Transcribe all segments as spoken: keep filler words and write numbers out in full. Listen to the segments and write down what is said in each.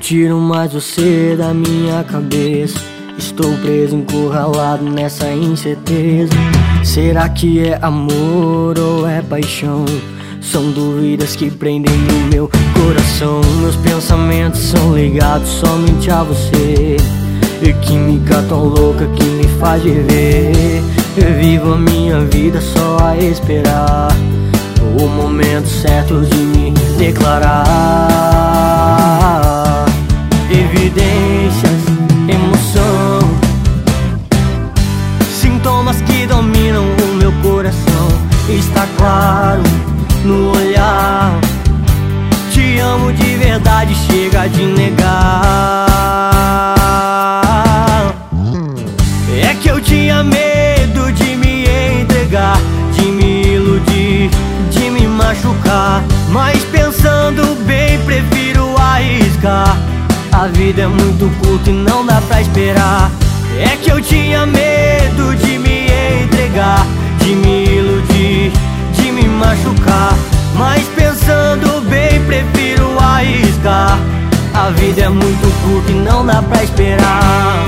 tiro mais você da minha cabeça. Estou preso, encurralado nessa incerteza. Será que é amor ou é paixão? São dúvidas que prendem no meu coração. Meus pensamentos são ligados somente a você. E química tão louca que me faz viver. Eu vivo a minha vida só a esperar o momento certo de me declarar. Evidências, emoção, sintomas que dominam o meu coração. Está claro no olhar. Te amo de verdade, chega de negar. É que eu tinha medo de me entregar, de me iludir, de me machucar. Mas pensando bem, prefiro arriscar. A vida é muito curta e não dá pra esperar. É que eu tinha medo de me entregar, de me iludir, de me machucar. Mas pensando bem, prefiro arriscar. A vida é muito curta e não dá pra esperar.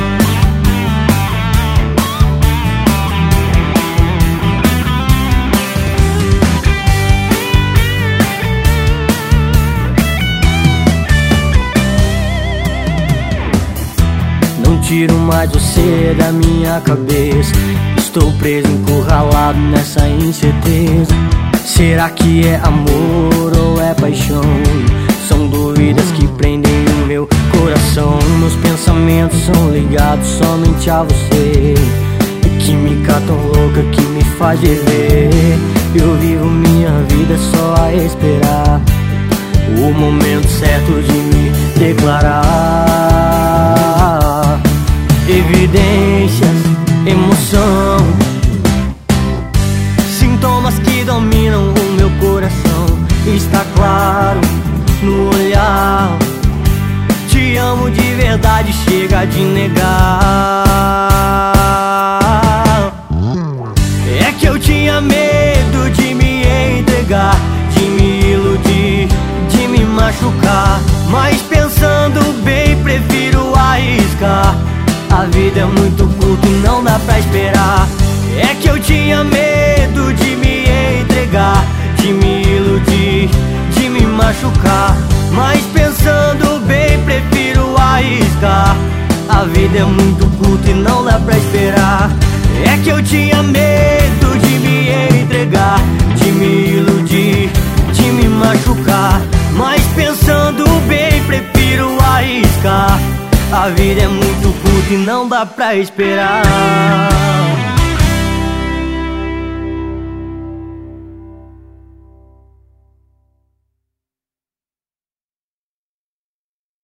Não tiro mais você da minha cabeça. Estou preso, encurralado nessa incerteza. Será que é amor ou é paixão? São dúvidas que prendem o meu coração. Meus pensamentos são ligados somente a você. E química tão louca que me faz viver. Eu vivo minha vida só a esperar o momento certo de me declarar. Evidências, emoção, sintomas que dominam o meu coração. Está claro no olhar. Te amo de verdade, chega de negar. É que eu tinha medo de me entregar, de me iludir, de me machucar. Mas pensando bem, prefiro arriscar. A vida é muito curta e não dá pra esperar. É que eu tinha medo de me entregar, de me iludir, de me machucar. Mas pensando bem, prefiro arriscar. A vida é muito curta e não dá pra esperar. É que eu tinha medo de me entregar, de me iludir, de me machucar. Mas pensando bem, prefiro arriscar. A vida é muito curta e não dá pra esperar.